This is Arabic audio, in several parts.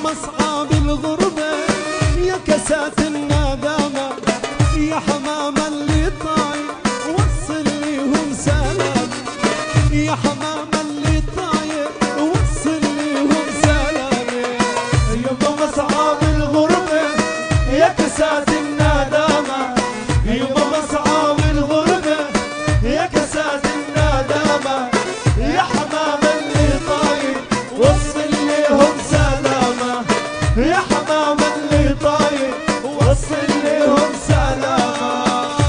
مصعب الغربة يا كاسات الندامة، يا حمام اللي طاير وصل ليهم سلام، يا حمام اللي طاير وصل ليهم سلام. يما مصعب الغربة يا كاسات الندامة، يما مصعب الغربة يا كاسات الندامة، يا حمام اللي طاير وصل ليهم سلامة، يا حمام اللي طاير وصل ليهم سلامة.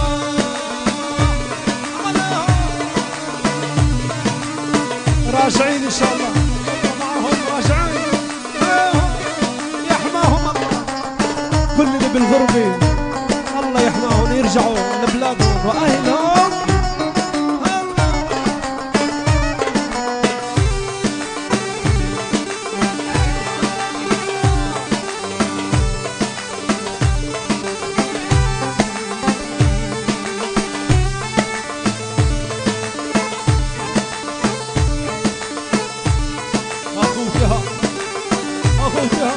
راجعين ان شاء الله معهم، راجعين يحماهم الله. كل اللي بالغربة الله يحماهم يرجعوا لبلادهم واهلهم. أخوتها أخوتها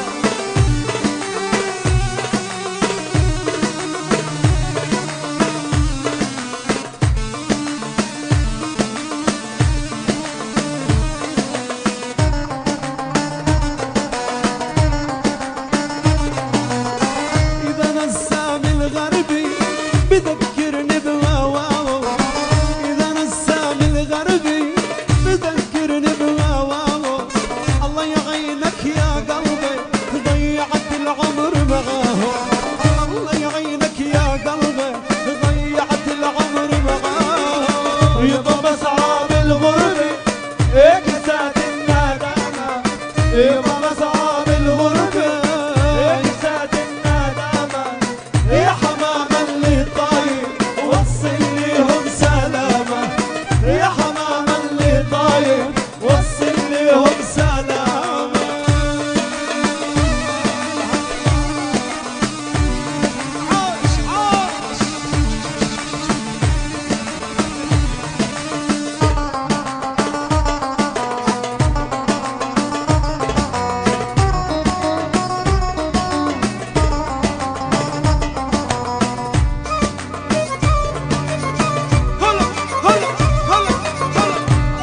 إذا نسام الغربي بذكرني بواواو، إذا نسام الغربي بذكرني بواواو. الله يعينك يا قلبي ضيعت العمر معاهم، الله يعينك يا قلبي ضيعت العمر معاهم. يبا مصعب الغربة يا كاسات الندامة، يبا مصعب الغربة يا كاسات الندامة، يا حمام اللي طاير وصل ليهم سلامة، يا حمام اللي طاير وصل ليهم سلامة. عاش عاش هلا هلا هلا هلا.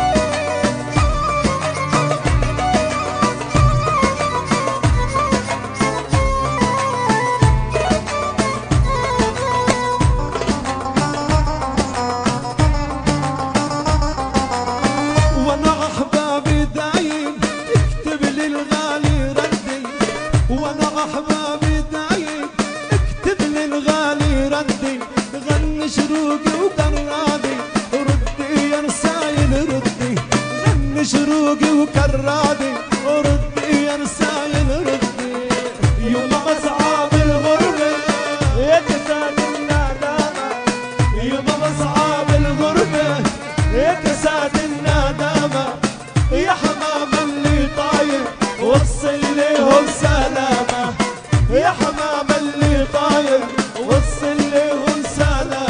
وانا احبابي دايم اكتب لي الغالي ردي، وانا احبابي دايم اكتب لي الغالي ردي. غني شروقي وكرادي ردي يا رسايل ردي، غني شروقي وكرادي ردي يا رسايل ردي. يما مصعب الغربة يا كاسات الندامة، يما مصعب الغربة يا كاسات الندامة، يا حمام اللي طاير وصل ليهم سلامة، يا حمام اللي طاير وصل ليهم سلامة.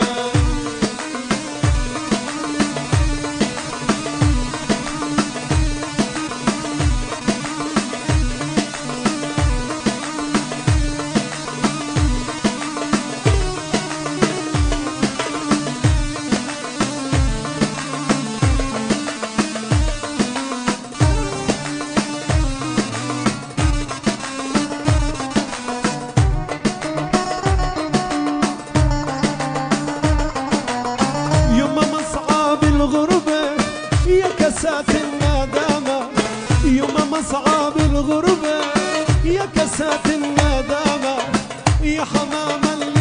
يما مصعب الغربة يا كاسات الندامة، يما مصعب الغربة يا كاسات الندامة، يا حمام اللي